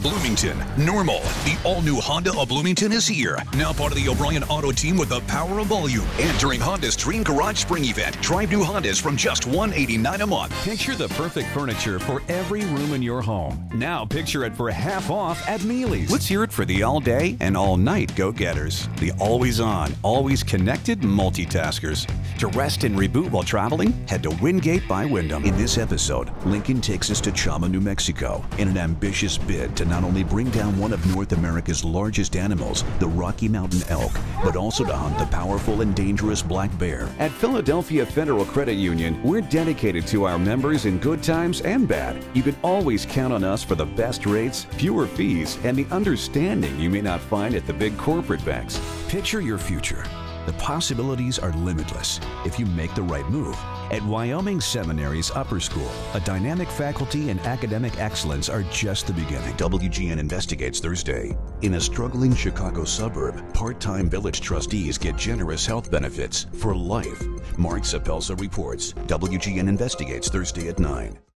Bloomington, Normal. The all-new Honda of Bloomington is here. Now part of the O'Brien Auto Team with the power of volume. And during Honda's Dream Garage Spring Event, drive new Hondas from just $189 a month. Picture the perfect furniture for every room in your home. Now picture it for half off at Mealy's. Let's hear it for the all-day and all-night go-getters. The always-on, always-connected multitaskers. To rest and reboot while traveling, head to Wingate by Wyndham. In this episode, Lincoln takes us to Chama, New Mexico, in an ambitious bid to not only bring down one of North America's largest animals, the Rocky Mountain elk, but also to hunt the powerful and dangerous black bear. At Philadelphia Federal Credit Union, we're dedicated to our members in good times and bad. You can always count on us for the best rates, fewer fees, and the understanding you may not find at the big corporate banks. Picture your future. The possibilities are limitless if you make the right move. At Wyoming Seminary's Upper School, a dynamic faculty and academic excellence are just the beginning. WGN investigates Thursday. In a struggling Chicago suburb, part-time village trustees get generous health benefits for life. Mark Sapelsa reports. WGN investigates Thursday at 9.